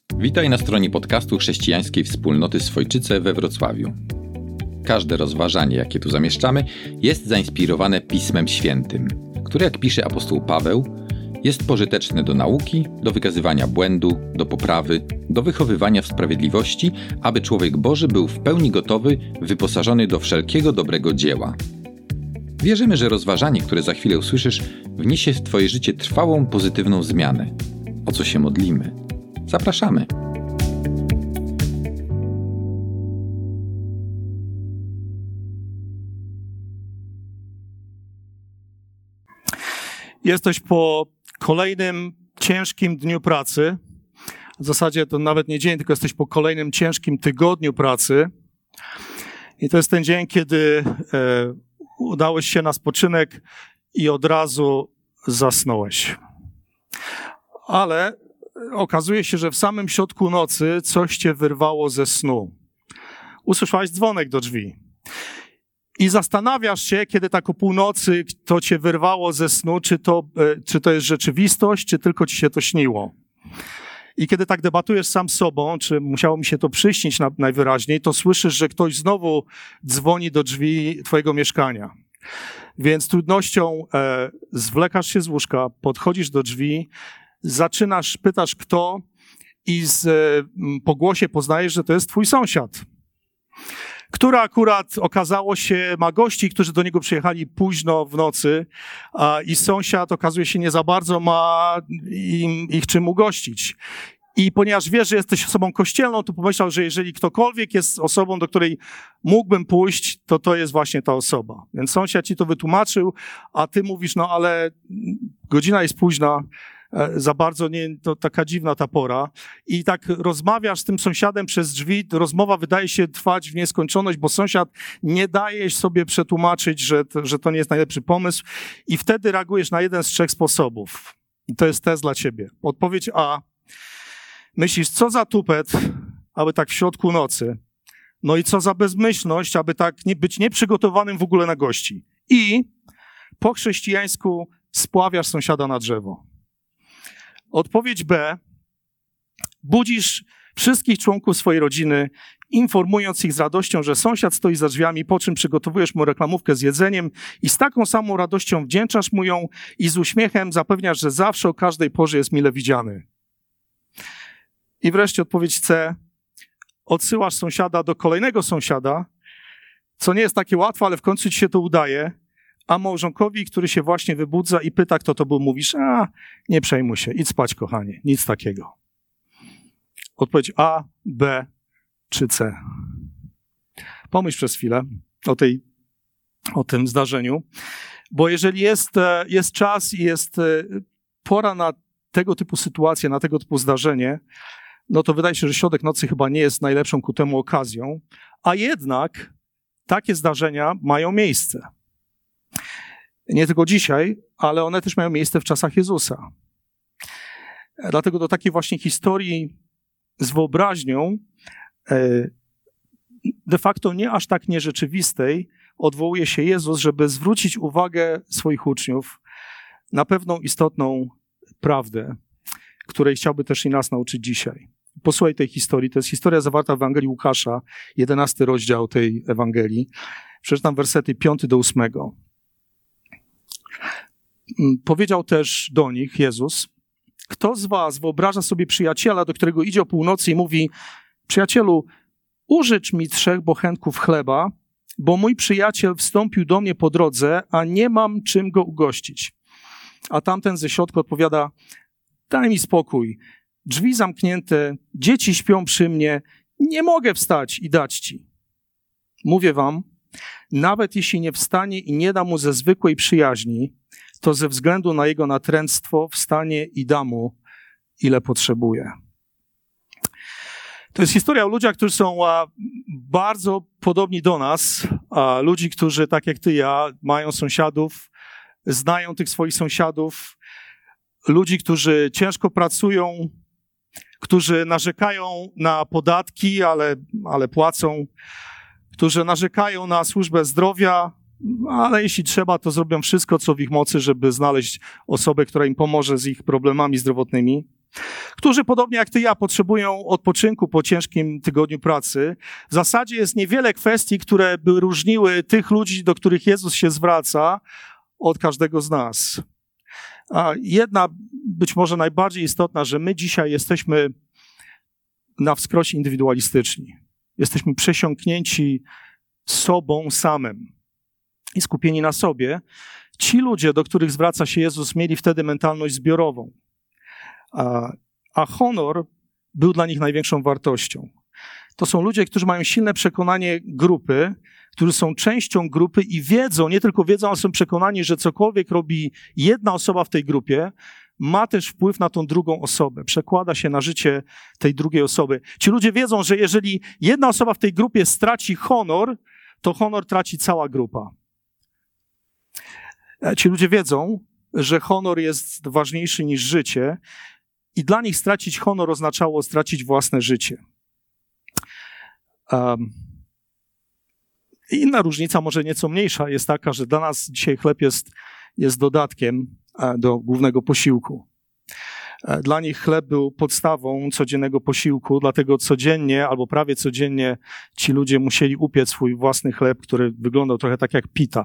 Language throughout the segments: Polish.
Witaj na stronie podcastu Chrześcijańskiej Wspólnoty Swojczyce we Wrocławiu. Każde rozważanie, jakie tu zamieszczamy, jest zainspirowane Pismem Świętym, które, jak pisze apostoł Paweł, jest pożyteczne do nauki, do wykazywania błędu, do poprawy, do wychowywania w sprawiedliwości, aby człowiek Boży był w pełni gotowy, wyposażony do wszelkiego dobrego dzieła. Wierzymy, że rozważanie, które za chwilę usłyszysz, wniesie w Twoje życie trwałą, pozytywną zmianę. O co się modlimy? Zapraszamy! Jesteś po kolejnym ciężkim dniu pracy. W zasadzie to nawet nie dzień, tylko jesteś po kolejnym ciężkim tygodniu pracy. I to jest ten dzień, kiedy udałeś się na spoczynek i od razu zasnąłeś. Ale okazuje się, że w samym środku nocy coś cię wyrwało ze snu. Usłyszałeś dzwonek do drzwi. I zastanawiasz się, kiedy tak o północy to cię wyrwało ze snu, czy to jest rzeczywistość, czy tylko ci się to śniło. I kiedy tak debatujesz sam z sobą, czy musiało mi się to przyśnić najwyraźniej, to słyszysz, że ktoś znowu dzwoni do drzwi twojego mieszkania. Więc z trudnością zwlekasz się z łóżka, podchodzisz do drzwi, pytasz kto i po głosie poznajesz, że to jest twój sąsiad, który akurat okazało się ma gości, którzy do niego przyjechali późno w nocy i sąsiad okazuje się nie za bardzo ma ich czym ugościć. I ponieważ wiesz, że jesteś osobą kościelną, to pomyślał, że jeżeli ktokolwiek jest osobą, do której mógłbym pójść, to jest właśnie ta osoba. Więc sąsiad ci to wytłumaczył, a ty mówisz, no ale godzina jest późna, za bardzo nie, to taka dziwna ta pora. I tak rozmawiasz z tym sąsiadem przez drzwi, rozmowa wydaje się trwać w nieskończoność, bo sąsiad nie daje sobie przetłumaczyć, że to nie jest najlepszy pomysł i wtedy reagujesz na jeden z 3 sposobów. I to jest test dla ciebie. Odpowiedź A. Myślisz, co za tupet, aby tak w środku nocy. No i co za bezmyślność, aby tak być nieprzygotowanym w ogóle na gości. I po chrześcijańsku spławiasz sąsiada na drzewo. Odpowiedź B. Budzisz wszystkich członków swojej rodziny, informując ich z radością, że sąsiad stoi za drzwiami, po czym przygotowujesz mu reklamówkę z jedzeniem i z taką samą radością wdzięczasz mu ją i z uśmiechem zapewniasz, że zawsze o każdej porze jest mile widziany. I wreszcie odpowiedź C. Odsyłasz sąsiada do kolejnego sąsiada, co nie jest takie łatwe, ale w końcu ci się to udaje, a małżonkowi, który się właśnie wybudza i pyta, kto to był, mówisz, nie przejmuj się, idź spać, kochanie, nic takiego. Odpowiedź A, B czy C. Pomyśl przez chwilę o tym zdarzeniu, bo jeżeli jest czas i jest pora na tego typu sytuacje, na tego typu zdarzenie, no to wydaje się, że środek nocy chyba nie jest najlepszą ku temu okazją, a jednak takie zdarzenia mają miejsce. Nie tylko dzisiaj, ale one też mają miejsce w czasach Jezusa. Dlatego do takiej właśnie historii z wyobraźnią, de facto nie aż tak nierzeczywistej, odwołuje się Jezus, żeby zwrócić uwagę swoich uczniów na pewną istotną prawdę, której chciałby też i nas nauczyć dzisiaj. Posłuchaj tej historii. To jest historia zawarta w Ewangelii Łukasza, 11 rozdział tej Ewangelii. Przeczytam wersety 5 do 8. Powiedział też do nich Jezus, kto z was wyobraża sobie przyjaciela, do którego idzie o północy i mówi, przyjacielu, użycz mi 3 bochenków chleba, bo mój przyjaciel wstąpił do mnie po drodze, a nie mam czym go ugościć. A tamten ze środka odpowiada, daj mi spokój, drzwi zamknięte, dzieci śpią przy mnie, nie mogę wstać i dać ci. Mówię wam, nawet jeśli nie wstanie i nie da mu ze zwykłej przyjaźni, to ze względu na jego natręctwo wstanie i da mu, ile potrzebuje. To jest historia o ludziach, którzy są bardzo podobni do nas, ludzi, którzy tak jak ty i ja mają sąsiadów, znają tych swoich sąsiadów, ludzi, którzy ciężko pracują, którzy narzekają na podatki, ale płacą, którzy narzekają na służbę zdrowia, ale jeśli trzeba, to zrobią wszystko, co w ich mocy, żeby znaleźć osobę, która im pomoże z ich problemami zdrowotnymi. którzy podobnie jak ty i ja potrzebują odpoczynku po ciężkim tygodniu pracy. W zasadzie jest niewiele kwestii, które by różniły tych ludzi, do których Jezus się zwraca, od każdego z nas. A jedna, być może najbardziej istotna, że my dzisiaj jesteśmy na wskroś indywidualistyczni. Jesteśmy przesiąknięci sobą samym i skupieni na sobie. Ci ludzie, do których zwraca się Jezus, mieli wtedy mentalność zbiorową. A honor był dla nich największą wartością. To są ludzie, którzy mają silne przekonanie grupy, którzy są częścią grupy i wiedzą, nie tylko wiedzą, ale są przekonani, że cokolwiek robi jedna osoba w tej grupie, ma też wpływ na tą drugą osobę, przekłada się na życie tej drugiej osoby. Ci ludzie wiedzą, że jeżeli jedna osoba w tej grupie straci honor, to honor traci cała grupa. Ci ludzie wiedzą, że honor jest ważniejszy niż życie i dla nich stracić honor oznaczało stracić własne życie. Inna różnica, może nieco mniejsza, jest taka, że dla nas dzisiaj chleb jest dodatkiem do głównego posiłku. Dla nich chleb był podstawą codziennego posiłku, dlatego codziennie albo prawie codziennie ci ludzie musieli upiec swój własny chleb, który wyglądał trochę tak jak pita.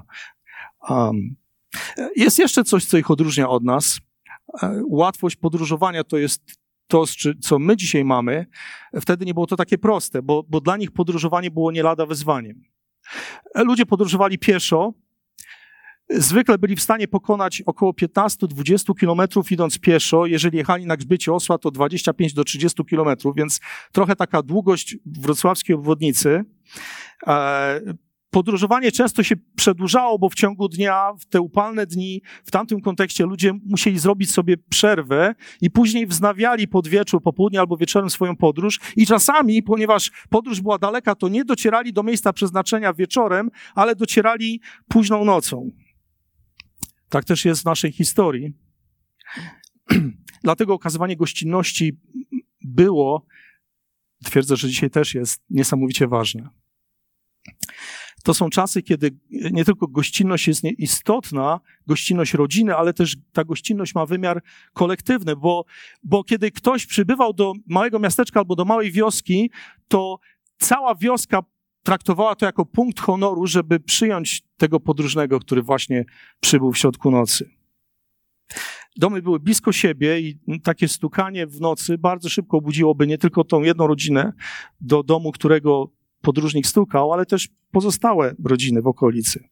Jest jeszcze coś, co ich odróżnia od nas. Łatwość podróżowania to jest to, co my dzisiaj mamy. Wtedy nie było to takie proste, bo dla nich podróżowanie było nie lada wyzwaniem. Ludzie podróżowali pieszo. Zwykle byli w stanie pokonać około 15-20 kilometrów idąc pieszo. Jeżeli jechali na grzbiecie osła, to 25 do 30 kilometrów, więc trochę taka długość wrocławskiej obwodnicy. Podróżowanie często się przedłużało, bo w ciągu dnia, w te upalne dni, w tamtym kontekście ludzie musieli zrobić sobie przerwę i później wznawiali pod wieczór, po południu albo wieczorem swoją podróż i czasami, ponieważ podróż była daleka, to nie docierali do miejsca przeznaczenia wieczorem, ale docierali późną nocą. Tak też jest w naszej historii. Dlatego okazywanie gościnności było, twierdzę, że dzisiaj też jest niesamowicie ważne. To są czasy, kiedy nie tylko gościnność jest istotna, gościnność rodziny, ale też ta gościnność ma wymiar kolektywny, bo kiedy ktoś przybywał do małego miasteczka albo do małej wioski, to cała wioska traktowała to jako punkt honoru, żeby przyjąć tego podróżnego, który właśnie przybył w środku nocy. Domy były blisko siebie i takie stukanie w nocy bardzo szybko obudziłoby nie tylko tą jedną rodzinę do domu, którego podróżnik stukał, ale też pozostałe rodziny w okolicy.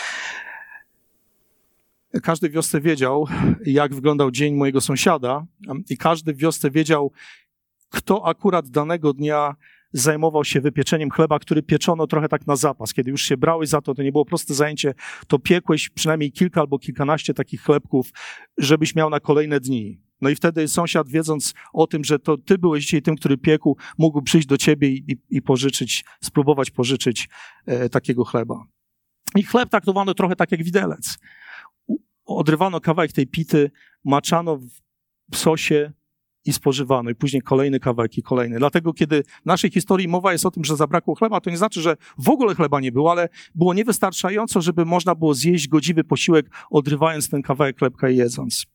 Każdy w wiosce wiedział, jak wyglądał dzień mojego sąsiada i każdy w wiosce wiedział, kto akurat danego dnia zajmował się wypieczeniem chleba, który pieczono trochę tak na zapas. Kiedy już się brałeś za to nie było proste zajęcie, to piekłeś przynajmniej kilka albo kilkanaście takich chlebków, żebyś miał na kolejne dni. No i wtedy sąsiad, wiedząc o tym, że to ty byłeś dzisiaj tym, który piekł, mógł przyjść do ciebie i pożyczyć, spróbować pożyczyć takiego chleba. I chleb traktowano trochę tak jak widelec. Odrywano kawałek tej pity, maczano w sosie i spożywano. I później kolejny kawałek i kolejny. Dlatego, kiedy w naszej historii mowa jest o tym, że zabrakło chleba, to nie znaczy, że w ogóle chleba nie było, ale było niewystarczająco, żeby można było zjeść godziwy posiłek, odrywając ten kawałek chlebka i jedząc.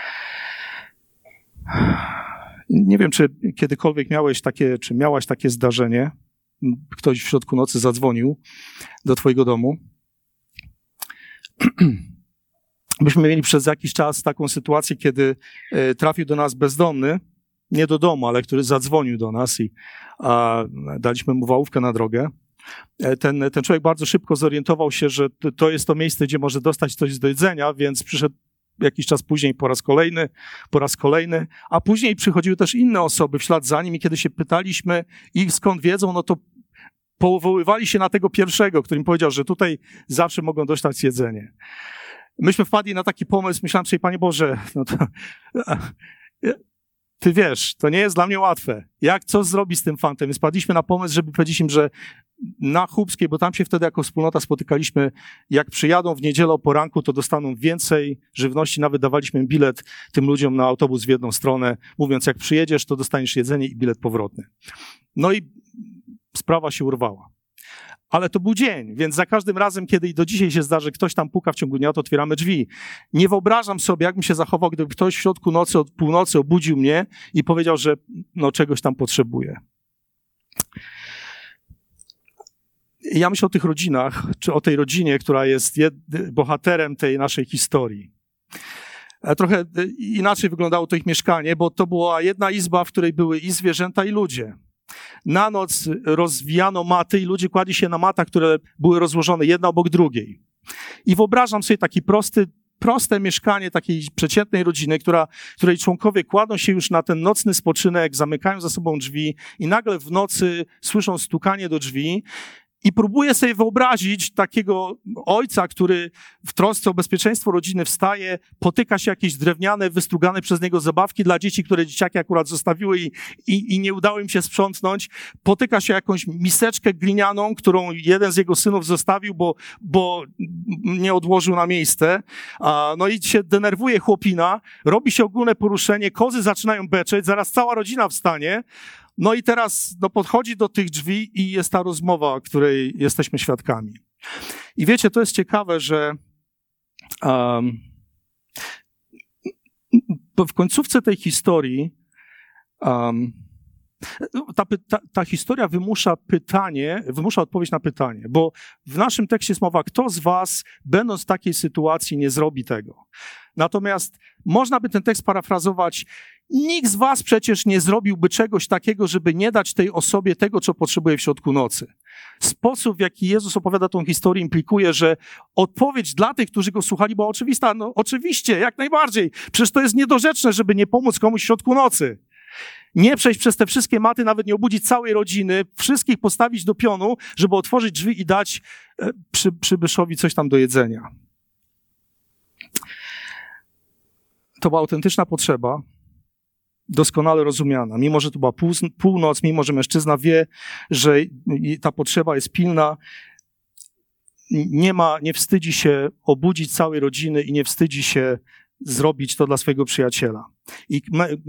Nie wiem, czy kiedykolwiek miałaś takie zdarzenie. Ktoś w środku nocy zadzwonił do twojego domu. Myśmy mieli przez jakiś czas taką sytuację, kiedy trafił do nas bezdomny, nie do domu, ale który zadzwonił do nas i daliśmy mu wałówkę na drogę. Ten człowiek bardzo szybko zorientował się, że to jest to miejsce, gdzie może dostać coś do jedzenia, więc przyszedł jakiś czas później po raz kolejny, a później przychodziły też inne osoby w ślad za nim i kiedy się pytaliśmy ich skąd wiedzą, no to powoływali się na tego pierwszego, który im powiedział, że tutaj zawsze mogą dostać jedzenie. Myśmy wpadli na taki pomysł, myślałem sobie, Panie Boże, no to, ty wiesz, to nie jest dla mnie łatwe. Co zrobić z tym fantem? Spadliśmy na pomysł, żeby powiedzieć im, że na Chłubskiej, bo tam się wtedy jako wspólnota spotykaliśmy, jak przyjadą w niedzielę o poranku, to dostaną więcej żywności, nawet dawaliśmy bilet tym ludziom na autobus w jedną stronę, mówiąc, jak przyjedziesz, to dostaniesz jedzenie i bilet powrotny. No i sprawa się urwała. Ale to był dzień, więc za każdym razem, kiedy i do dzisiaj się zdarzy, ktoś tam puka w ciągu dnia, to otwieramy drzwi. Nie wyobrażam sobie, jakbym się zachował, gdyby ktoś w środku nocy, od północy obudził mnie i powiedział, że czegoś tam potrzebuje. Ja myślę o tych rodzinach, czy o tej rodzinie, która jest bohaterem tej naszej historii. Trochę inaczej wyglądało to ich mieszkanie, bo to była jedna izba, w której były i zwierzęta, i ludzie. Na noc rozwijano maty i ludzie kładli się na matach, które były rozłożone jedna obok drugiej. I wyobrażam sobie taki proste mieszkanie takiej przeciętnej rodziny, której członkowie kładą się już na ten nocny spoczynek, zamykają za sobą drzwi i nagle w nocy słyszą stukanie do drzwi. I próbuję sobie wyobrazić takiego ojca, który w trosce o bezpieczeństwo rodziny wstaje, potyka się jakieś drewniane, wystrugane przez niego zabawki dla dzieci, które dzieciaki akurat zostawiły i nie udało im się sprzątnąć. Potyka się jakąś miseczkę glinianą, którą jeden z jego synów zostawił, bo nie odłożył na miejsce. No i się denerwuje chłopina, robi się ogólne poruszenie, kozy zaczynają beczeć, zaraz cała rodzina wstanie. No i teraz podchodzi do tych drzwi i jest ta rozmowa, której jesteśmy świadkami. I wiecie, to jest ciekawe, że w końcówce tej historii ta historia wymusza odpowiedź na pytanie, bo w naszym tekście jest mowa, kto z was, będąc w takiej sytuacji, nie zrobi tego. Natomiast można by ten tekst parafrazować, nikt z was przecież nie zrobiłby czegoś takiego, żeby nie dać tej osobie tego, co potrzebuje w środku nocy. Sposób, w jaki Jezus opowiada tą historię, implikuje, że odpowiedź dla tych, którzy go słuchali, była oczywista. No oczywiście, jak najbardziej. Przecież to jest niedorzeczne, żeby nie pomóc komuś w środku nocy. Nie przejść przez te wszystkie maty, nawet nie obudzić całej rodziny, wszystkich postawić do pionu, żeby otworzyć drzwi i dać przybyszowi coś tam do jedzenia. To była autentyczna potrzeba, doskonale rozumiana. Mimo, że to była północ, mimo, że mężczyzna wie, że ta potrzeba jest pilna, nie wstydzi się obudzić całej rodziny i nie wstydzi się zrobić to dla swojego przyjaciela. I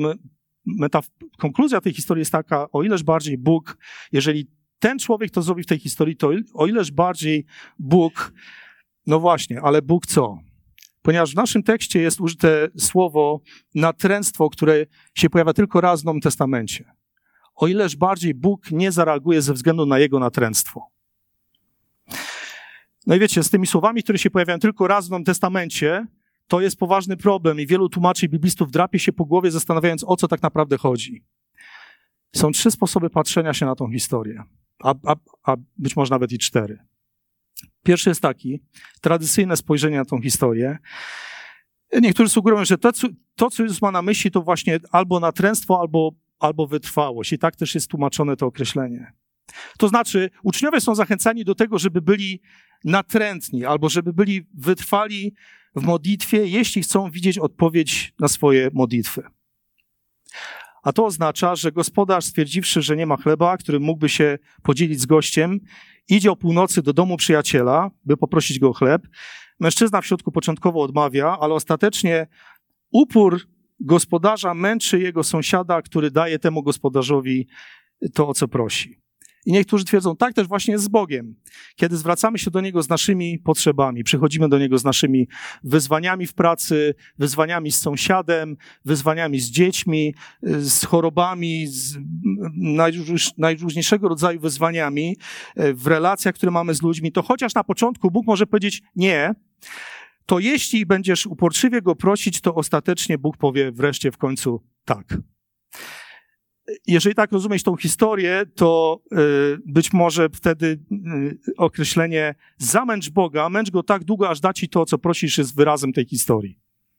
konkluzja tej historii jest taka, o ileż bardziej Bóg, jeżeli ten człowiek to zrobi w tej historii, to o ileż bardziej Bóg, no właśnie, ale Bóg co? Ponieważ w naszym tekście jest użyte słowo natręctwo, które się pojawia tylko raz w Nowym Testamencie. O ileż bardziej Bóg nie zareaguje ze względu na jego natręctwo. No i wiecie, z tymi słowami, które się pojawiają tylko raz w Nowym Testamencie, to jest poważny problem i wielu tłumaczy i biblistów drapie się po głowie, zastanawiając, o co tak naprawdę chodzi. Są 3 sposoby patrzenia się na tą historię, a być może nawet i 4. Pierwszy jest taki, tradycyjne spojrzenie na tą historię. Niektórzy sugerują, że to, co Jezus ma na myśli, to właśnie albo natręctwo, albo wytrwałość. I tak też jest tłumaczone to określenie. To znaczy, uczniowie są zachęcani do tego, żeby byli natrętni, albo żeby byli wytrwali w modlitwie, jeśli chcą widzieć odpowiedź na swoje modlitwy. A to oznacza, że gospodarz, stwierdziwszy, że nie ma chleba, którym mógłby się podzielić z gościem, idzie o północy do domu przyjaciela, by poprosić go o chleb. Mężczyzna w środku początkowo odmawia, ale ostatecznie upór gospodarza męczy jego sąsiada, który daje temu gospodarzowi to, o co prosi. I niektórzy twierdzą, tak też właśnie jest z Bogiem. Kiedy zwracamy się do Niego z naszymi potrzebami, przychodzimy do Niego z naszymi wyzwaniami w pracy, wyzwaniami z sąsiadem, wyzwaniami z dziećmi, z chorobami, z najróżniejszego rodzaju wyzwaniami w relacjach, które mamy z ludźmi, to chociaż na początku Bóg może powiedzieć nie, to jeśli będziesz uporczywie Go prosić, to ostatecznie Bóg powie wreszcie w końcu tak. Jeżeli tak rozumieć tą historię, to być może wtedy określenie zamęcz Boga, męcz Go tak długo, aż da Ci to, co prosisz, jest wyrazem tej historii.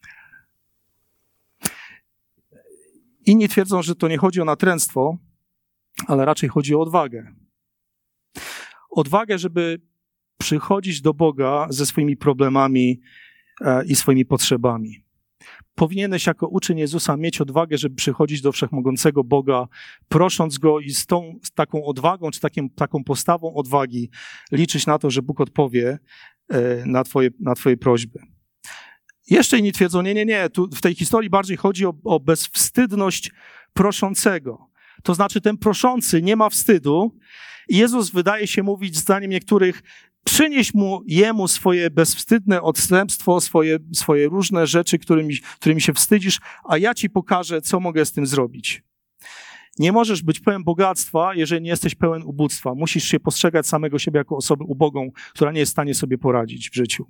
Inni twierdzą, że to nie chodzi o natręctwo, ale raczej chodzi o odwagę. Odwagę, żeby przychodzić do Boga ze swoimi problemami i swoimi potrzebami. Powinieneś jako uczeń Jezusa mieć odwagę, żeby przychodzić do wszechmogącego Boga, prosząc Go i z taką odwagą, czy taką postawą odwagi liczyć na to, że Bóg odpowie na twoje prośby. Jeszcze inni twierdzą, nie. Tu w tej historii bardziej chodzi o bezwstydność proszącego. to znaczy ten proszący nie ma wstydu i Jezus wydaje się mówić, zdaniem niektórych, przynieś jemu swoje bezwstydne odstępstwo, swoje różne rzeczy, którymi się wstydzisz, a ja ci pokażę, co mogę z tym zrobić. Nie możesz być pełen bogactwa, jeżeli nie jesteś pełen ubóstwa. Musisz się postrzegać samego siebie jako osobę ubogą, która nie jest w stanie sobie poradzić w życiu.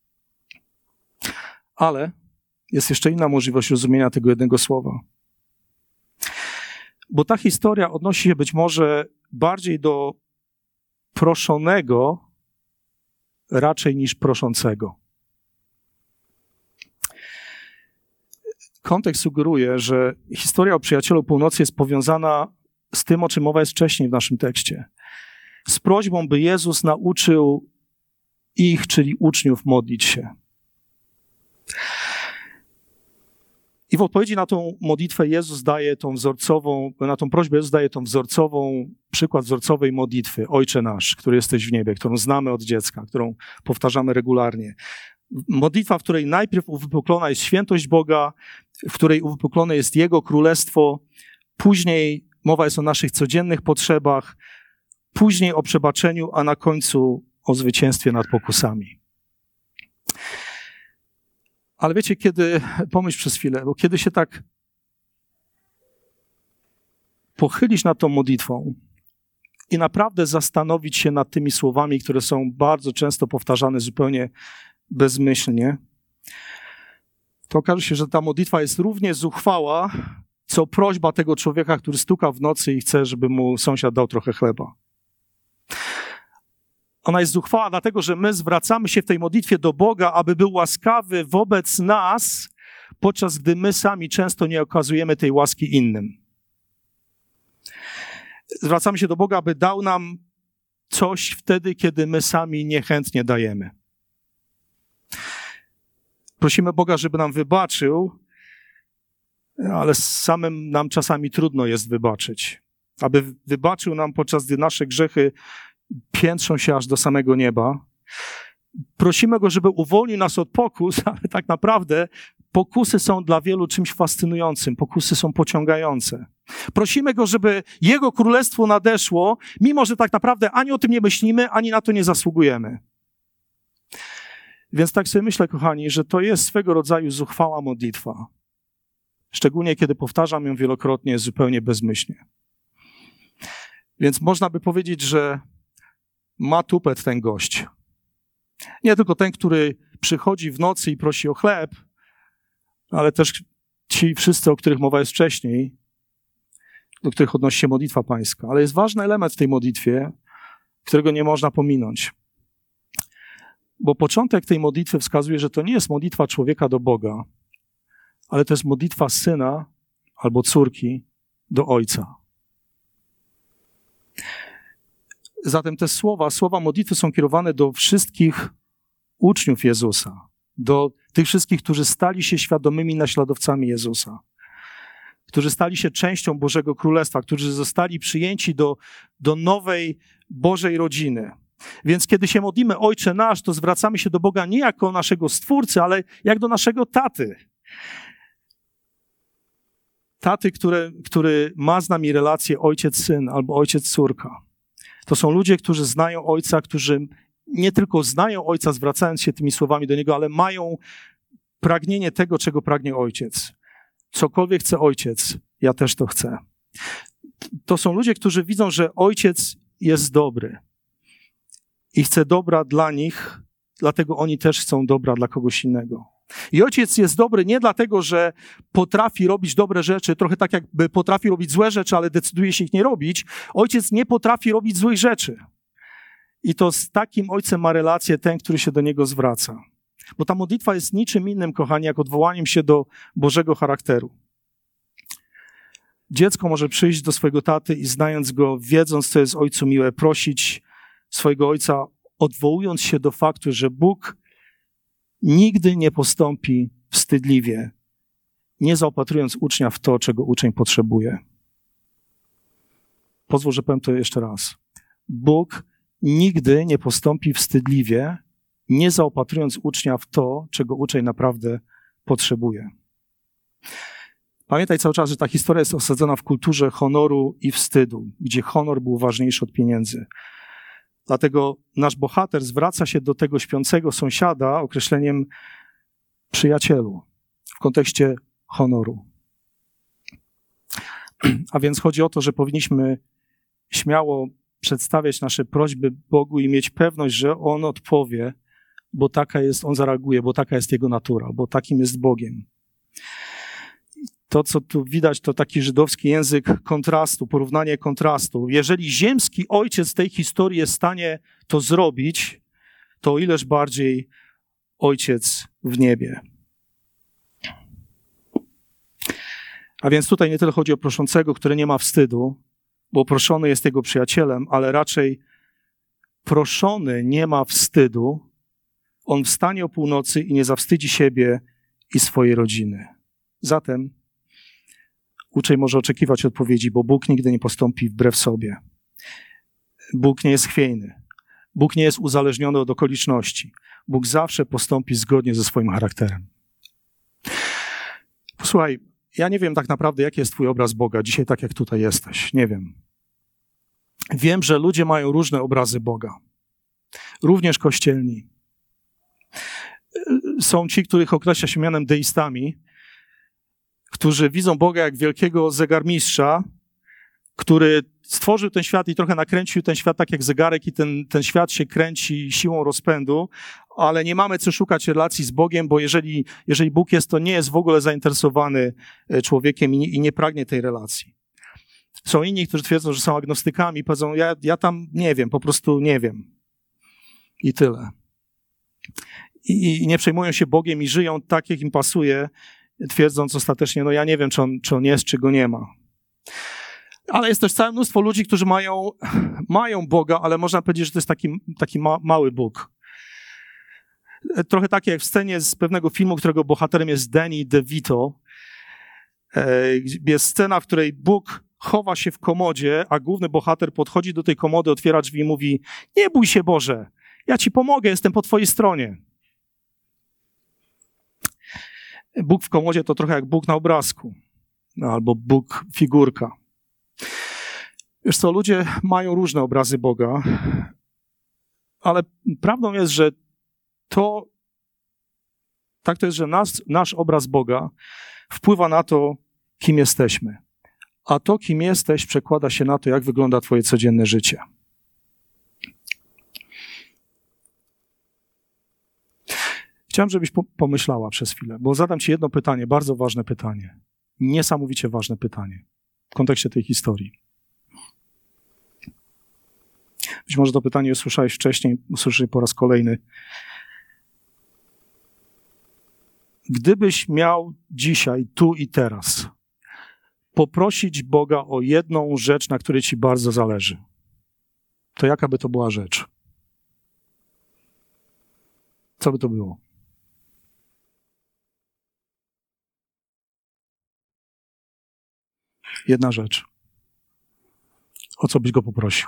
Ale jest jeszcze inna możliwość rozumienia tego jednego słowa. Bo ta historia odnosi się być może bardziej do proszonego raczej niż proszącego. Kontekst sugeruje, że historia o przyjacielu północy jest powiązana z tym, o czym mowa jest wcześniej w naszym tekście. Z prośbą, by Jezus nauczył ich, czyli uczniów, modlić się. I w odpowiedzi na tą modlitwę Jezus daje tą wzorcową, na tą prośbę Jezus daje tą przykład wzorcowej modlitwy. Ojcze nasz, który jesteś w niebie, którą znamy od dziecka, którą powtarzamy regularnie. Modlitwa, w której najpierw uwypuklona jest świętość Boga, w której uwypuklone jest Jego królestwo, później mowa jest o naszych codziennych potrzebach, później o przebaczeniu, a na końcu o zwycięstwie nad pokusami. Ale wiecie, pomyśl przez chwilę, bo kiedy się tak pochylić nad tą modlitwą i naprawdę zastanowić się nad tymi słowami, które są bardzo często powtarzane zupełnie bezmyślnie, to okaże się, że ta modlitwa jest równie zuchwała, co prośba tego człowieka, który stuka w nocy i chce, żeby mu sąsiad dał trochę chleba. Ona jest zuchwała dlatego, że my zwracamy się w tej modlitwie do Boga, aby był łaskawy wobec nas, podczas gdy my sami często nie okazujemy tej łaski innym. Zwracamy się do Boga, aby dał nam coś wtedy, kiedy my sami niechętnie dajemy. Prosimy Boga, żeby nam wybaczył, ale samym nam czasami trudno jest wybaczyć. Aby wybaczył nam, podczas gdy nasze grzechy piętrzą się aż do samego nieba. Prosimy Go, żeby uwolnił nas od pokus, ale tak naprawdę pokusy są dla wielu czymś fascynującym. Pokusy są pociągające. Prosimy Go, żeby Jego królestwo nadeszło, mimo że tak naprawdę ani o tym nie myślimy, ani na to nie zasługujemy. Więc tak sobie myślę, kochani, że to jest swego rodzaju zuchwała modlitwa. Szczególnie, kiedy powtarzam ją wielokrotnie zupełnie bezmyślnie. Więc można by powiedzieć, że ma tupet ten gość. Nie tylko ten, który przychodzi w nocy i prosi o chleb, ale też ci wszyscy, o których mowa jest wcześniej, do których odnosi się modlitwa pańska. Ale jest ważny element w tej modlitwie, którego nie można pominąć. Bo początek tej modlitwy wskazuje, że to nie jest modlitwa człowieka do Boga, ale to jest modlitwa syna albo córki do ojca. Zatem te słowa modlitwy są kierowane do wszystkich uczniów Jezusa, do tych wszystkich, którzy stali się świadomymi naśladowcami Jezusa, którzy stali się częścią Bożego Królestwa, którzy zostali przyjęci do nowej Bożej rodziny. Więc kiedy się modlimy Ojcze nasz, to zwracamy się do Boga nie jako naszego Stwórcy, ale jak do naszego taty. Taty, który ma z nami relację ojciec-syn albo ojciec-córka. To są ludzie, którzy znają Ojca, którzy nie tylko znają Ojca, zwracając się tymi słowami do Niego, ale mają pragnienie tego, czego pragnie Ojciec. Cokolwiek chce Ojciec, ja też to chcę. To są ludzie, którzy widzą, że Ojciec jest dobry i chce dobra dla nich, dlatego oni też chcą dobra dla kogoś innego. I Ojciec jest dobry nie dlatego, że potrafi robić dobre rzeczy, trochę tak jakby potrafi robić złe rzeczy, ale decyduje się ich nie robić. Ojciec nie potrafi robić złych rzeczy. I to z takim Ojcem ma relację ten, który się do Niego zwraca. Bo ta modlitwa jest niczym innym, kochani, jak odwołaniem się do Bożego charakteru. Dziecko może przyjść do swojego taty i znając go, wiedząc, co jest Ojcu miłe, prosić swojego Ojca, odwołując się do faktu, że Bóg nigdy nie postąpi wstydliwie, nie zaopatrując ucznia w to, czego uczeń potrzebuje. Pozwól, że powiem to jeszcze raz. Bóg nigdy nie postąpi wstydliwie, nie zaopatrując ucznia w to, czego uczeń naprawdę potrzebuje. Pamiętaj cały czas, że ta historia jest osadzona w kulturze honoru i wstydu, gdzie honor był ważniejszy od pieniędzy. Dlatego nasz bohater zwraca się do tego śpiącego sąsiada określeniem przyjacielu w kontekście honoru. A więc chodzi o to, że powinniśmy śmiało przedstawiać nasze prośby Bogu i mieć pewność, że On odpowie, bo On zareaguje, bo taka jest Jego natura, bo takim jest Bogiem. To, co tu widać, to taki żydowski język kontrastu, porównanie kontrastu. Jeżeli ziemski ojciec tej historii jest w stanie to zrobić, to o ileż bardziej ojciec w niebie. A więc tutaj nie tyle chodzi o proszącego, który nie ma wstydu, bo proszony jest jego przyjacielem, ale raczej proszony nie ma wstydu. On wstanie o północy i nie zawstydzi siebie i swojej rodziny. Zatem uczeń może oczekiwać odpowiedzi, bo Bóg nigdy nie postąpi wbrew sobie. Bóg nie jest chwiejny. Bóg nie jest uzależniony od okoliczności. Bóg zawsze postąpi zgodnie ze swoim charakterem. Posłuchaj, ja nie wiem tak naprawdę, jaki jest twój obraz Boga dzisiaj, tak jak tutaj jesteś. Nie wiem. Wiem, że ludzie mają różne obrazy Boga. Również kościelni. Są ci, których określa się mianem deistami, którzy widzą Boga jak wielkiego zegarmistrza, który stworzył ten świat i trochę nakręcił ten świat tak jak zegarek i ten świat się kręci siłą rozpędu, ale nie mamy co szukać relacji z Bogiem, bo jeżeli Bóg jest, to nie jest w ogóle zainteresowany człowiekiem i nie pragnie tej relacji. Są inni, którzy twierdzą, że są agnostykami i powiedzą, ja tam nie wiem, po prostu nie wiem. I tyle. I nie przejmują się Bogiem i żyją tak, jak im pasuje, twierdząc ostatecznie, ja nie wiem, czy on jest, czy go nie ma. Ale jest też całe mnóstwo ludzi, którzy mają Boga, ale można powiedzieć, że to jest taki mały Bóg. Trochę tak jak w scenie z pewnego filmu, którego bohaterem jest Danny DeVito. Jest scena, w której Bóg chowa się w komodzie, a główny bohater podchodzi do tej komody, otwiera drzwi i mówi: nie bój się, Boże, ja ci pomogę, jestem po twojej stronie. Bóg w komodzie to trochę jak Bóg na obrazku, albo Bóg figurka. Wiesz co, ludzie mają różne obrazy Boga, ale prawdą jest, że tak to jest, że nasz obraz Boga wpływa na to, kim jesteśmy. A to, kim jesteś, przekłada się na to, jak wygląda twoje codzienne życie. Chciałem, żebyś pomyślała przez chwilę, bo zadam ci jedno pytanie, bardzo ważne pytanie. Niesamowicie ważne pytanie w kontekście tej historii. Być może to pytanie usłyszałeś wcześniej, usłyszysz po raz kolejny. Gdybyś miał dzisiaj, tu i teraz, poprosić Boga o jedną rzecz, na której ci bardzo zależy, to jaka by to była rzecz? Co by to było? Jedna rzecz. O co byś go poprosił?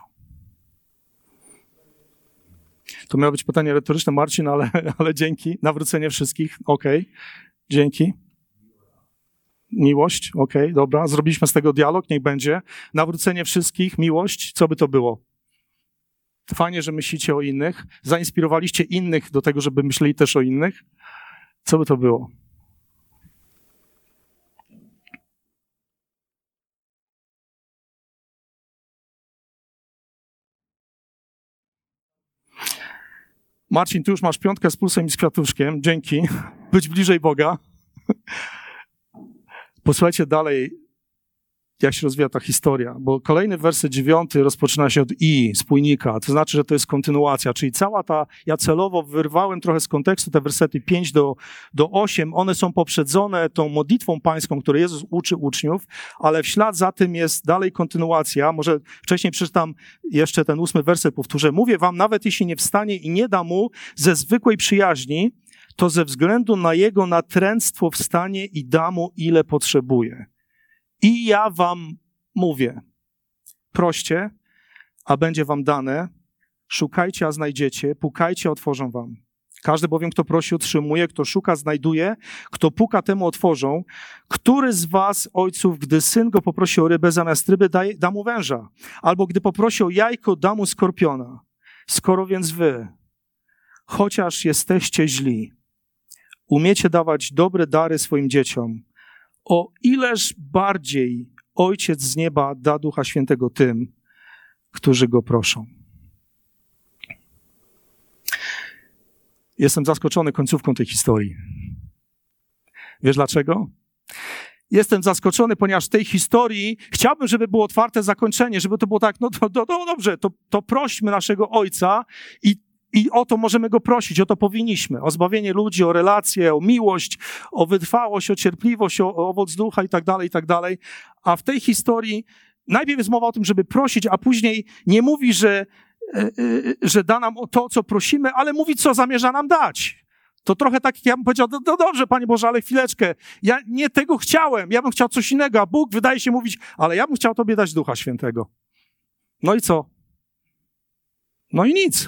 To miało być pytanie retoryczne, Marcin, ale dzięki. Nawrócenie wszystkich. Okej. Dzięki. Miłość. Okej, dobra. Zrobiliśmy z tego dialog, niech będzie. Nawrócenie wszystkich, miłość. Co by to było? Fajnie, że myślicie o innych. Zainspirowaliście innych do tego, żeby myśleli też o innych. Co by to było? Marcin, ty już masz 5 z plusem i z kwiatuszkiem. Dzięki. Być bliżej Boga. Posłuchajcie dalej, jak się rozwija ta historia, bo kolejny werset 9 rozpoczyna się od spójnika, to znaczy, że to jest kontynuacja, czyli ja celowo wyrwałem trochę z kontekstu te wersety 5 do 8, one są poprzedzone tą modlitwą pańską, której Jezus uczy uczniów, ale w ślad za tym jest dalej kontynuacja, może wcześniej przeczytam jeszcze ten 8 werset, powtórzę, mówię wam, nawet jeśli nie wstanie i nie da mu ze zwykłej przyjaźni, to ze względu na jego natręctwo wstanie i da mu, ile potrzebuje. I ja wam mówię, proście, a będzie wam dane, szukajcie, a znajdziecie, pukajcie, a otworzą wam. Każdy bowiem, kto prosi, otrzymuje, kto szuka, znajduje, kto puka, temu otworzą. Który z was, ojców, gdy syn go poprosi o rybę, zamiast ryby da mu węża? Albo gdy poprosi o jajko, da mu skorpiona? Skoro więc wy, chociaż jesteście źli, umiecie dawać dobre dary swoim dzieciom, o ileż bardziej Ojciec z nieba da Ducha Świętego tym, którzy go proszą. Jestem zaskoczony końcówką tej historii. Wiesz dlaczego? Jestem zaskoczony, ponieważ w tej historii chciałbym, żeby było otwarte zakończenie, żeby to było tak, no dobrze, to prośmy naszego Ojca i o to możemy go prosić, o to powinniśmy. O zbawienie ludzi, o relacje, o miłość, o wytrwałość, o cierpliwość, o owoc ducha i tak dalej. A w tej historii najpierw jest mowa o tym, żeby prosić, a później nie mówi, że da nam to, co prosimy, ale mówi, co zamierza nam dać. To trochę tak, jak ja bym powiedział, no dobrze, Panie Boże, ale chwileczkę, ja nie tego chciałem, ja bym chciał coś innego, a Bóg wydaje się mówić, ale ja bym chciał Tobie dać Ducha Świętego. No i co? No i nic.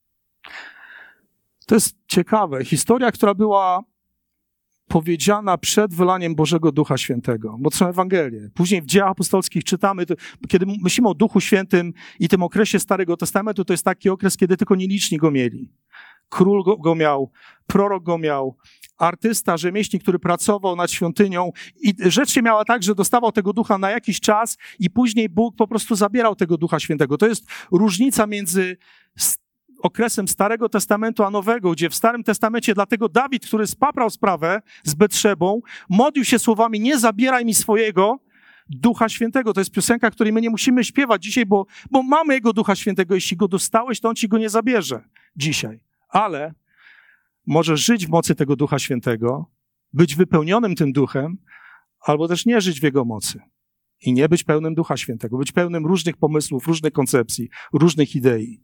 To jest ciekawe. Historia, która była powiedziana przed wylaniem Bożego Ducha Świętego, bo to są Ewangelie. Później w Dziejach Apostolskich czytamy, kiedy myślimy o Duchu Świętym i tym okresie Starego Testamentu, to jest taki okres, kiedy tylko nieliczni go mieli. Król go miał, prorok go miał, artysta, rzemieślnik, który pracował nad świątynią i rzecz się miała tak, że dostawał tego Ducha na jakiś czas i później Bóg po prostu zabierał tego Ducha Świętego. To jest różnica między okresem Starego Testamentu a Nowego, gdzie w Starym Testamencie dlatego Dawid, który spaprał sprawę z Betszebą, modlił się słowami: nie zabieraj mi swojego Ducha Świętego. To jest piosenka, której my nie musimy śpiewać dzisiaj, bo mamy Jego Ducha Świętego. Jeśli go dostałeś, to On ci go nie zabierze dzisiaj. Ale możesz żyć w mocy tego Ducha Świętego, być wypełnionym tym Duchem, albo też nie żyć w Jego mocy. I nie być pełnym Ducha Świętego, być pełnym różnych pomysłów, różnych koncepcji, różnych idei.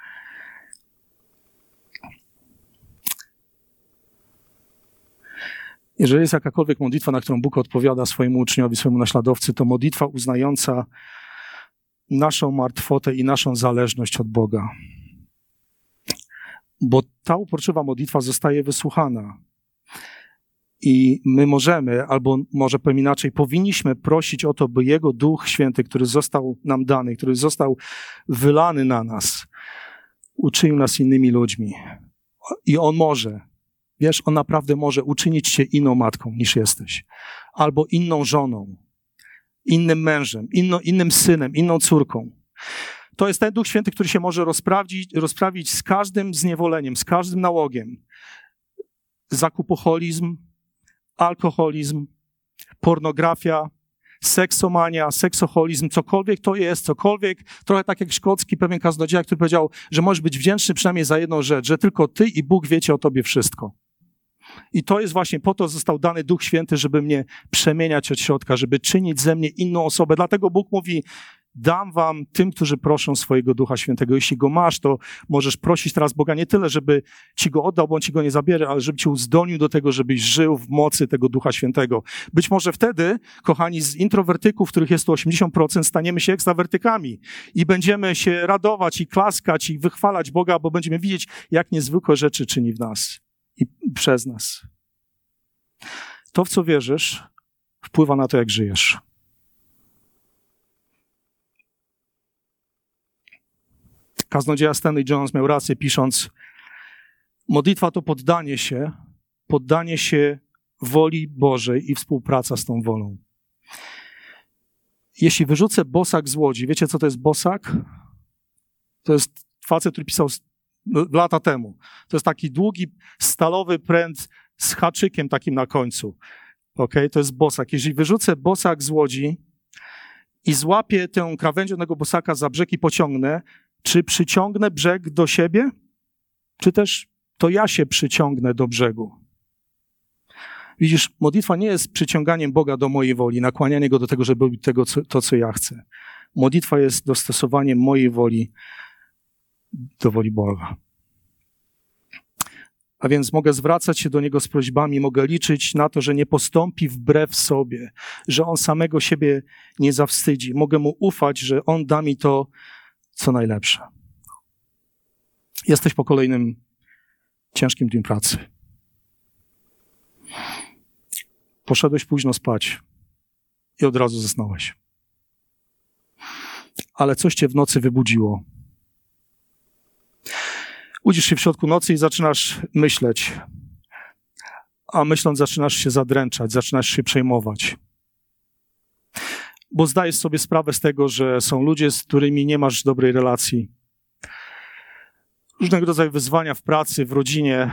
Jeżeli jest jakakolwiek modlitwa, na którą Bóg odpowiada swojemu uczniowi, swojemu naśladowcy, to modlitwa uznająca naszą martwotę i naszą zależność od Boga. Bo ta uporczywa modlitwa zostaje wysłuchana. I my możemy, albo może powiem inaczej, powinniśmy prosić o to, by Jego Duch Święty, który został nam dany, który został wylany na nas, uczynił nas innymi ludźmi. I On może, wiesz, On naprawdę może uczynić cię inną matką niż jesteś. Albo inną żoną, innym mężem, innym synem, inną córką. To jest ten Duch Święty, który się może rozprawić z każdym zniewoleniem, z każdym nałogiem. Zakupoholizm, alkoholizm, pornografia, seksomania, seksoholizm, cokolwiek to jest, trochę tak jak szkocki pewien kaznodzieja, który powiedział, że możesz być wdzięczny przynajmniej za jedną rzecz, że tylko ty i Bóg wiecie o tobie wszystko. I to jest właśnie, po to został dany Duch Święty, żeby mnie przemieniać od środka, żeby czynić ze mnie inną osobę. Dlatego Bóg mówi: dam wam tym, którzy proszą swojego Ducha Świętego. Jeśli go masz, to możesz prosić teraz Boga nie tyle, żeby ci go oddał, bo on ci go nie zabierze, ale żeby cię uzdolnił do tego, żebyś żył w mocy tego Ducha Świętego. Być może wtedy, kochani, z introwertyków, których jest tu 80%, staniemy się ekstrawertykami i będziemy się radować i klaskać i wychwalać Boga, bo będziemy widzieć, jak niezwykłe rzeczy czyni w nas i przez nas. To, w co wierzysz, wpływa na to, jak żyjesz. Kaznodzieja Stanley Jones miał rację, pisząc: modlitwa to poddanie się woli Bożej i współpraca z tą wolą. Jeśli wyrzucę bosak z łodzi, wiecie, co to jest bosak? To jest facet, który pisał lata temu. To jest taki długi, stalowy pręt z haczykiem takim na końcu. Okay? To jest bosak. Jeżeli wyrzucę bosak z łodzi i złapię tę krawędzią tego bosaka za brzeg i pociągnę, czy przyciągnę brzeg do siebie? Czy też to ja się przyciągnę do brzegu? Widzisz, modlitwa nie jest przyciąganiem Boga do mojej woli, nakłanianiem Go do tego, żeby robić to, co ja chcę. Modlitwa jest dostosowaniem mojej woli do woli Boga. A więc mogę zwracać się do Niego z prośbami, mogę liczyć na to, że nie postąpi wbrew sobie, że On samego siebie nie zawstydzi. Mogę Mu ufać, że On da mi to, co najlepsze. Jesteś po kolejnym ciężkim dniu pracy. Poszedłeś późno spać i od razu zasnąłeś. Ale coś cię w nocy wybudziło. Budzisz się w środku nocy i zaczynasz myśleć. A myśląc zaczynasz się zadręczać, zaczynasz się przejmować. Bo zdajesz sobie sprawę z tego, że są ludzie, z którymi nie masz dobrej relacji. Różnego rodzaju wyzwania w pracy, w rodzinie.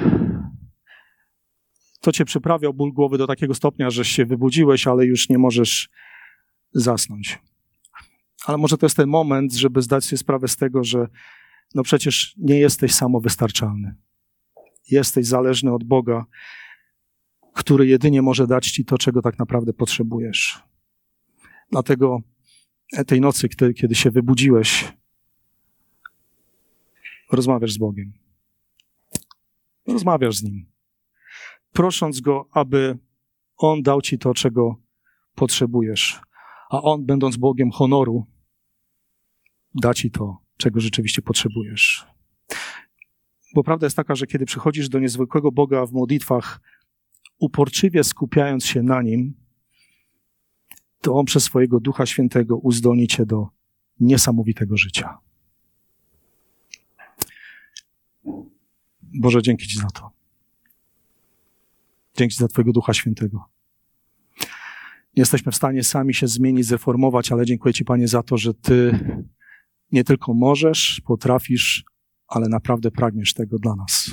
To cię przyprawia o ból głowy do takiego stopnia, że się wybudziłeś, ale już nie możesz zasnąć. Ale może to jest ten moment, żeby zdać sobie sprawę z tego, że no przecież nie jesteś samowystarczalny. Jesteś zależny od Boga, który jedynie może dać ci to, czego tak naprawdę potrzebujesz. Dlatego tej nocy, kiedy się wybudziłeś, rozmawiasz z Bogiem. Rozmawiasz z Nim, prosząc Go, aby On dał ci to, czego potrzebujesz. A On, będąc Bogiem honoru, da ci to, czego rzeczywiście potrzebujesz. Bo prawda jest taka, że kiedy przychodzisz do niezwykłego Boga w modlitwach, uporczywie skupiając się na Nim, to On przez swojego Ducha Świętego uzdolni cię do niesamowitego życia. Boże, dzięki Ci za to. Dzięki Ci za Twojego Ducha Świętego. Nie jesteśmy w stanie sami się zmienić, zreformować, ale dziękuję Ci, Panie, za to, że Ty nie tylko możesz, potrafisz, ale naprawdę pragniesz tego dla nas.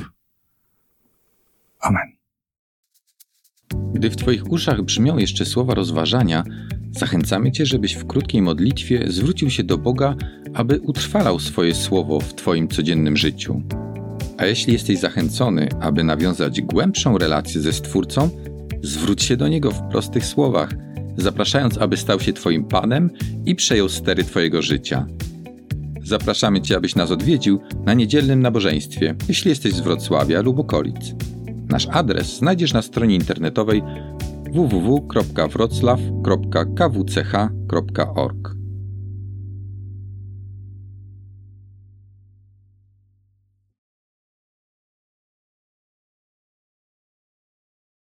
Amen. Gdy w Twoich uszach brzmią jeszcze słowa rozważania, zachęcamy Cię, żebyś w krótkiej modlitwie zwrócił się do Boga, aby utrwalał swoje słowo w Twoim codziennym życiu. A jeśli jesteś zachęcony, aby nawiązać głębszą relację ze Stwórcą, zwróć się do Niego w prostych słowach, zapraszając, aby stał się Twoim Panem i przejął stery Twojego życia. Zapraszamy Cię, abyś nas odwiedził na niedzielnym nabożeństwie, jeśli jesteś z Wrocławia lub okolic. Nasz adres znajdziesz na stronie internetowej www.wroclaw.kwch.org.